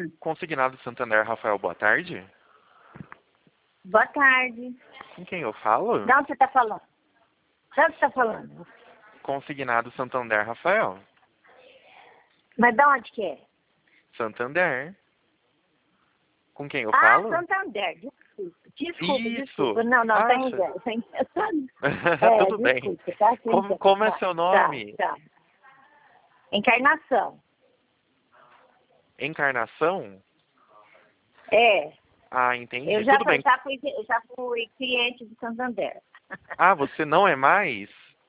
Consignado Santander, Rafael, boa tarde. Boa tarde. Com quem eu falo? De onde você está falando? De onde você está falando? Consignado Santander, Rafael. Mas de onde que é? Santander. Com quem eu Ah, falo? Santander. Desculpa. Isso. Desculpa. Não, Acha? tem ideia. Tudo bem. Desculpa, tá? Como é seu nome? Tá. Encarnação. Encarnação? É. Ah, entendi. Eu já Tudo bem. fui cliente do Santander. Ah, você não é mais?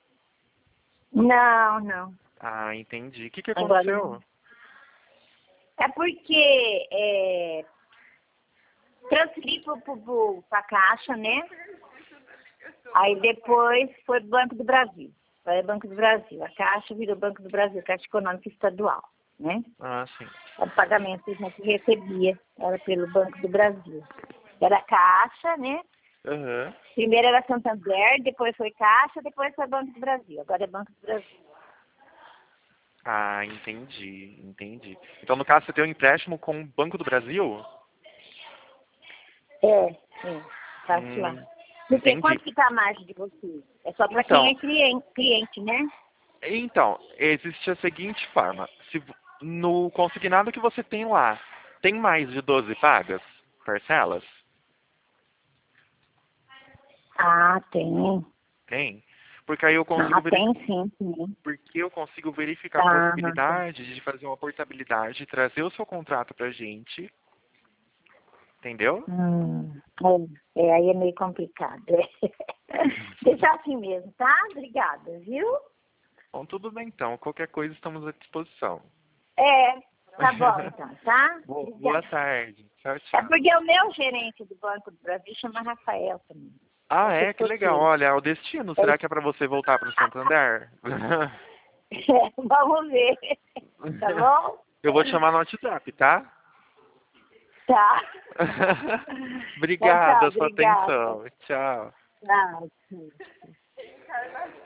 Não. Ah, entendi. O que Agora aconteceu? não. É porque transferi pra Caixa, né? Aí depois foi Banco do Brasil. Foi Banco do Brasil. A Caixa virou Banco do Brasil, Caixa Econômica Estadual, né? Ah, sim. O pagamento que a gente recebia era pelo Banco do Brasil. Era Caixa, né? Aham. Primeiro era Santander, depois foi Caixa, depois foi Banco do Brasil. Agora é Banco do Brasil. Ah, entendi. Então, no caso, você tem um empréstimo com o Banco do Brasil? Faço lá. Hum, Porque entendi. quanto que tá a margem de você? É só para Então, quem é cliente, né? Então, existe a seguinte forma. No consignado que você tem lá, tem mais de 12 pagas, parcelas? Ah, tem. Tem. Porque aí eu consigo Tem sim. porque eu consigo verificar a Tá. possibilidade de fazer uma portabilidade, trazer o seu contrato pra gente, entendeu? Aí é meio complicado. Deixa assim mesmo, tá? Obrigada, viu? Bom, tudo bem então. Qualquer coisa estamos à disposição. Tá bom então, tá? Boa Obrigada. tarde. Tchau, É tchau. porque o meu gerente do Banco do Brasil chama Rafael também. Ah, Esse é? Que legal. escoteiro. Olha, é o destino. Será que é pra você voltar pro Santander? Vamos ver. Tá bom? Eu vou te chamar no WhatsApp, tá? Tá. Então tá, Obrigada, sua obrigada. atenção. Tchau. Tchau.